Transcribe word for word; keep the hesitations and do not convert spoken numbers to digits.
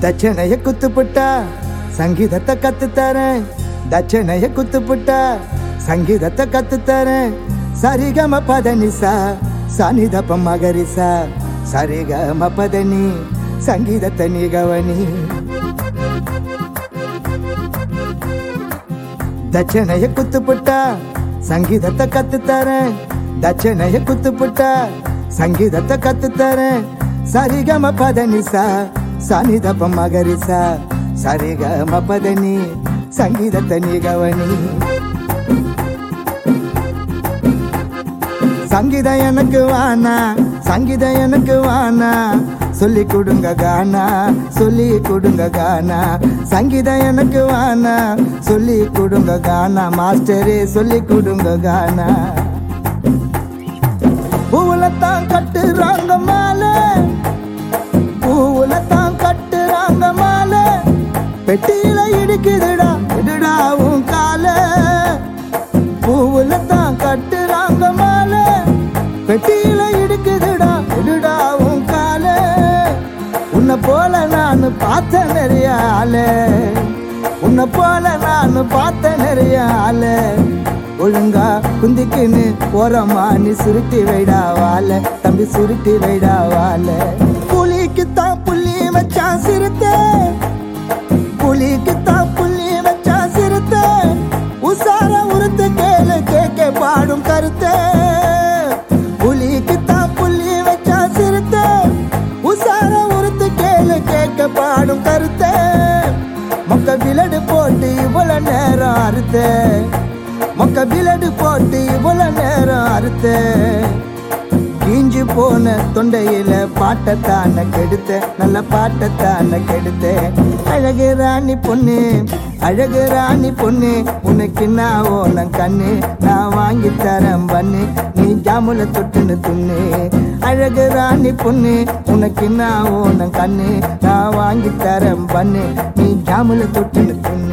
தட்சணைய குத்து புட்டா சங்கீதத்தை கத்து தரேன். தட்சணைய குத்து புட்டா சங்கீதத்தை கத்து தரேன். சரிகம பதனிசா சனிதப்ப மகரிசா சரிகம பதனி சங்கீதத்தை நீ கவனி. தட்சணைய குத்து புட்டா சங்கீதத்தை கத்து தரேன். தட்சணைய குத்து புட்டா சங்கீதத்தை கத்து தரேன். சரிகம பதனிசா சனிதப்ப மகரிசா சரிகம பதனி சங்கீதத்தை நீ கவனி. சங்கீதம் எனக்கு வானா சங்கீதம் எனக்கு வானா சொல்லி கொடுங்க கானா சொல்லி கொடுங்க கானா. சங்கீதம் எனக்கு வானா சொல்லி கொடுங்க கானா மாஸ்டரே சொல்லி கொடுங்க கானா. பூவுலத்தான் கட்டுறாங்க மாலை பூவுலத்தான் கட்டுறாங்க மாலை பெட்டியில இடிக்குதுடா இடுடாவும் கால. பூவுலத்தான் கட்டுறாங்க மாலை பெட்டியில இடுக்குதுடா இடுடாவும் கால. உன்னை போல நான் பார்த்த நிறைய ஆள உன்னை போல நான் பார்த்த நிறைய ஆள. ஒழுங்கா குந்திக்குன்னு போறமா நீ சுருட்டி வைடா வாழ தம்பி சுருட்டி வைடா வாழ. புலிக்குத்தான் புள்ளி வச்சா சிறுத்த புலிக்குத்தான் புள்ளி வச்சா சிறுத்த உசார உருத்து கேளு கேட்க பாடும் கருத்த. புலிக்குத்தான் புள்ளி வச்சா சிறுத்த உசார உருத்து கேளு கேட்க பாடும் கருத்த. மொக்க விலடு போட்டு இவ்வளவு நேரம் அறுத்த மொக்க விலடு போட்டு இவ்வளவு நேரம் அறுத்த. கீஞ்சு போன தொண்டையில பாட்டத்தான கெடுத்த நல்ல பாட்டத்தான கெடுத்த. அழகு ராணி பொண்ணு அழகு ராணி பொண்ணு உனக்கு நான் ஓன கண்ணு நான் வாங்கி தரேன் பண்ணு நீ ஜாமுல தொட்டுன்னு துண்ணு. அழகு ராணி பொண்ணு உனக்கு நான் ஓன கண்ணு நான் வாங்கி தரேன் பண்ணு நீ ஜாமுல தொட்டுன்னு துண்ணு.